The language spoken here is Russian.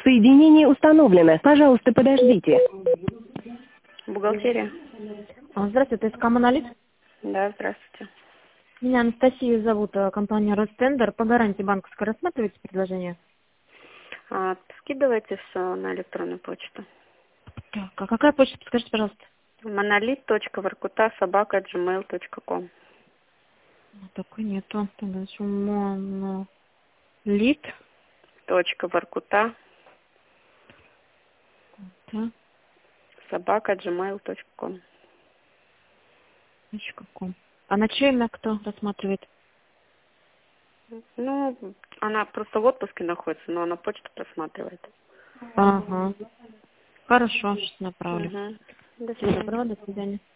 Соединение установлено. Пожалуйста, подождите. Бухгалтерия. Здравствуйте, это Монолит. Да, здравствуйте. Меня Анастасия зовут, компания Ростендер. По гарантии банковской рассматриваете предложение? Скидывайте все на электронную почту. Так, а какая почта, подскажите, пожалуйста? monolith.vorkuta@gmail.com. Такой нету. Монолит. .vorkuta Да. @gmail.com. .com. А на чье имя кто рассматривает? Ну, она просто в отпуске находится, но она почту просматривает. Ага. Хорошо, сейчас направлю. Угу. До Всего свидания. доброго, до свидания.